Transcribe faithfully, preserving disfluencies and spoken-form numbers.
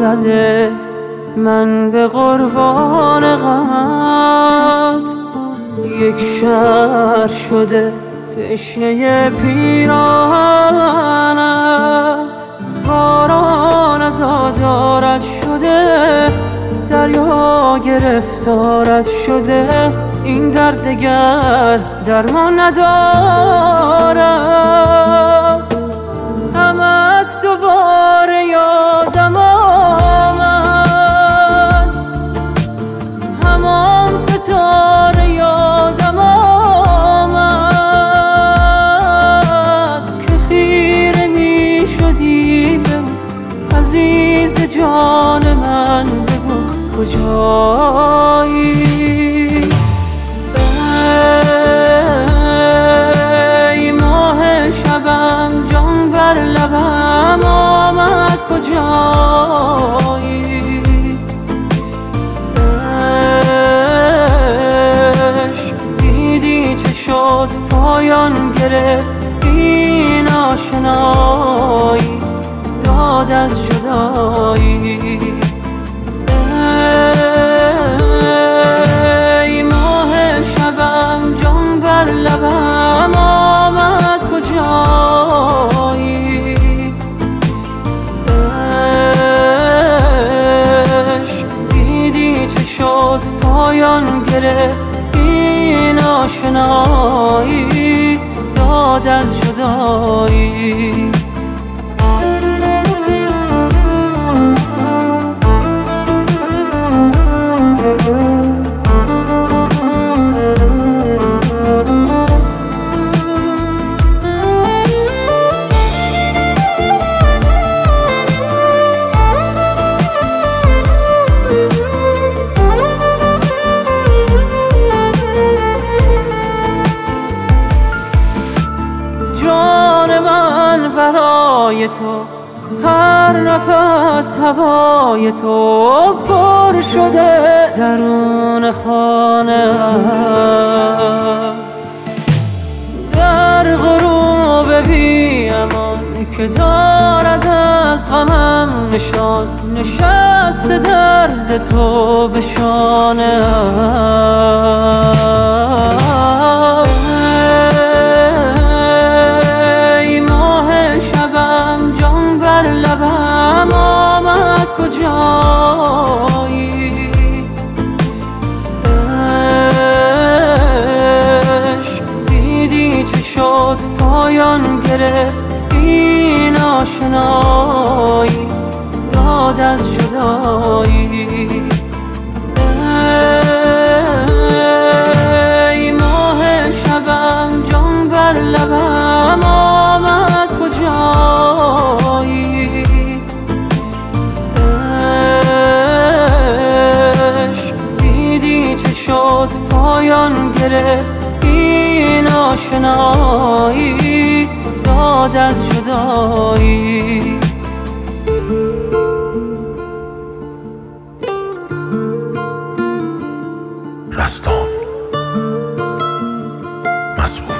زده من به قربان غمت، یک شهر شده تشنه پیراهنت. باران از آدارت شده، دریا گرفتارت شده، این درد دگر درمان ندارد. غمت دوباره یادم آمد، همان ستاره یادم آمد که خیره می شدی به او. عزیز جان من بگو کجایی؟ ای ماه شبم جان بر لبم آمد کجایی؟ عشق دیدی چه شد پایان گرفت این آشنایی، داد از جدایی. ای ماه شبم جان بر لبم آمد کجایی؟ عشق دیدی چه شد پایان گرفت این آشنایی، داد از جدایی. جان من برای تو، هر نفس هوای تو پر شده درون خانه. در غروب بی امان که دارد از غمم نشان، نشسته درد تو به شانه. لبم آمد کجایی؟ عشق دیدی چه شد پایان گرفت این آشنایی، داد از جدایی. ای ماه شبم جان بر لبم آمد کجایی؟ شد پایان گرفت این آشنایی، داد از جدایی. رستان مسئول